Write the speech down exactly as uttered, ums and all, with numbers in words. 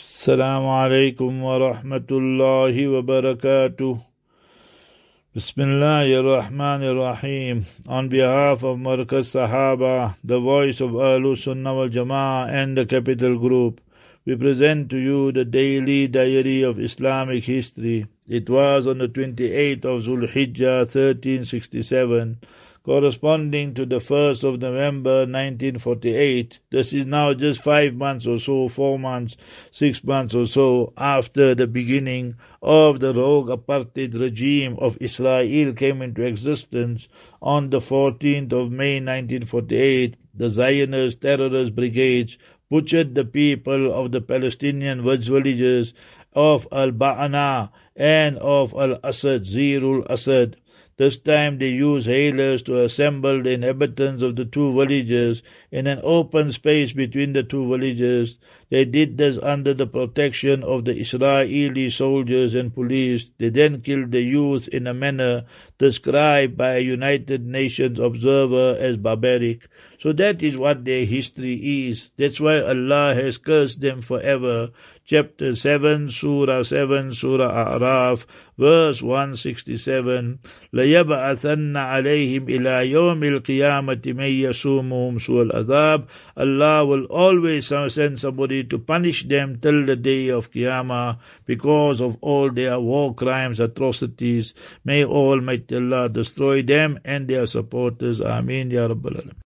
Assalamu alaikum wa rahmatullahi wa barakatuh. Bismillahir Rahmanir Rahim. On behalf of Markaz Sahaba, the voice of Ahlus Sunnah wal Jama'ah and the Capital Group, we present to you the daily diary of Islamic history. It was on the twenty-eighth of Zulhijjah, thirteen sixty-seven, corresponding to the first of November nineteen forty-eight. This is now just five months or so, four months, six months or so after the beginning of the rogue apartheid regime of Israel came into existence. On the fourteenth of May nineteen forty-eight, the Zionist terrorist brigades butchered the people of the Palestinian villages of Al-Ba'ana and of Al-Asad, Zirul Asad. This time they used hailers to assemble the inhabitants of the two villages in an open space between the two villages. They did this under the protection of the Israeli soldiers and police. They then killed the youth in a manner described by a United Nations observer as barbaric. So that is what their history is. That's why Allah has cursed them forever. Chapter seven, Surah seven, Surah A'raf, verse one sixty-seven. لَيَبْعَثَنَّ عَلَيْهِمْ إِلَى يَوْمِ الْقِيَامَةِ مَنْ يَسُومُهُمْ سُوءَ الْعَذَابِ. Allah will always send somebody to punish them till the day of Qiyamah because of all their war crimes, atrocities. May Almighty Allah destroy them and their supporters. Ameen Ya Rabbal Alamin.